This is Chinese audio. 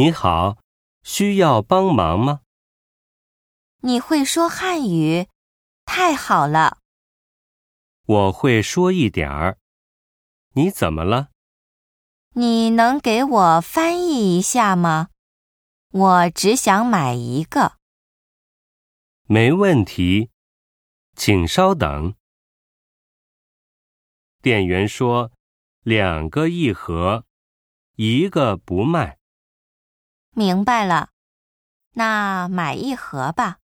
你好，需要帮忙吗？ 你会说汉语，太好了。 我会说一点儿。你怎么了？ 你能给我翻译一下吗？我只想买一个。 没问题，请稍等。店员说，2个1盒，1个不卖。 明白了，那买1盒吧。